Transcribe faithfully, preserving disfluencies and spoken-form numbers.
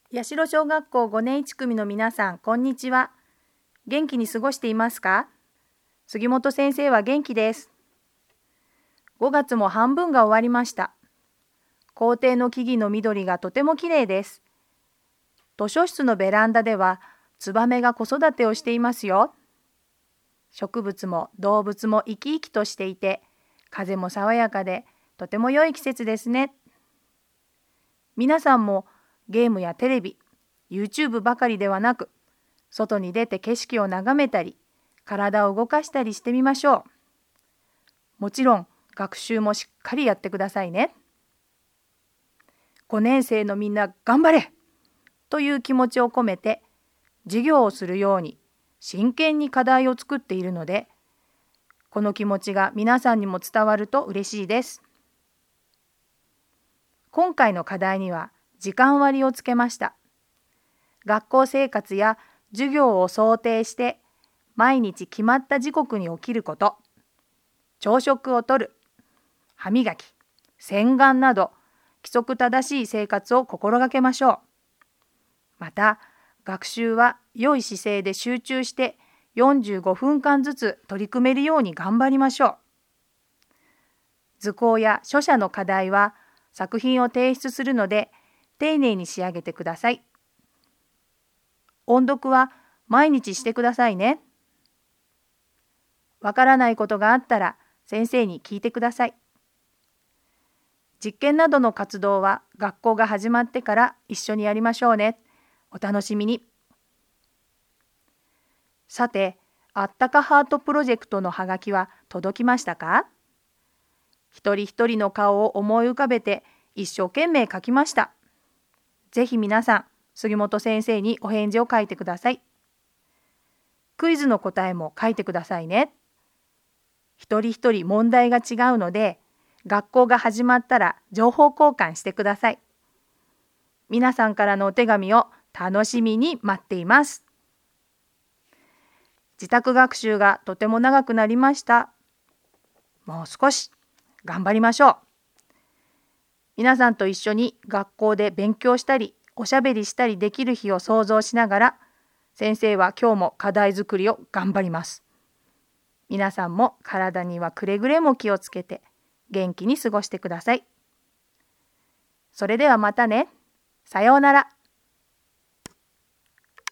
八代小学校ごねんいち組の皆さん、こんにちは。元気に過ごしていますか？杉本先生は元気です。ごがつも半分が終わりました。校庭の木々の緑がとてもきれいです。図書室のベランダでは、ツバメが子育てをしていますよ。植物も動物も生き生きとしていて、風も爽やかで、とても良い季節ですね。皆さんもゲームやテレビ、YouTube ばかりではなく、外に出て景色を眺めたり、体を動かしたりしてみましょう。もちろん、学習もしっかりやってくださいね。ごねん生のみんな頑張れという気持ちを込めて、授業をするように真剣に課題を作っているので、この気持ちが皆さんにも伝わると嬉しいです。今回の課題には時間割をつけました。学校生活や授業を想定して、毎日決まった時刻に起きること、朝食をとる、歯磨き、洗顔など、規則正しい生活を心がけましょう。また、学習は良い姿勢で集中してよんじゅうごふんかんずつ取り組めるように頑張りましょう。図工や書写の課題は作品を提出するので丁寧に仕上げてください。音読は毎日してくださいね。わからないことがあったら先生に聞いてください。実験などの活動は学校が始まってから一緒にやりましょうね。お楽しみに。さて、あったかハートプロジェクトのハガキは届きましたか？一人一人の顔を思い浮かべて一生懸命書きました。ぜひ皆さん、杉本先生にお返事を書いてください。クイズの答えも書いてくださいね。一人一人問題が違うので、学校が始まったら情報交換してください。皆さんからのお手紙を楽しみに待っています。自宅学習がとても長くなりました。もう少し頑張りましょう。皆さんと一緒に学校で勉強したり、おしゃべりしたりできる日を想像しながら、先生は今日も課題作りを頑張ります。皆さんも体にはくれぐれも気をつけて、元気に過ごしてください。それではまたね。さようなら。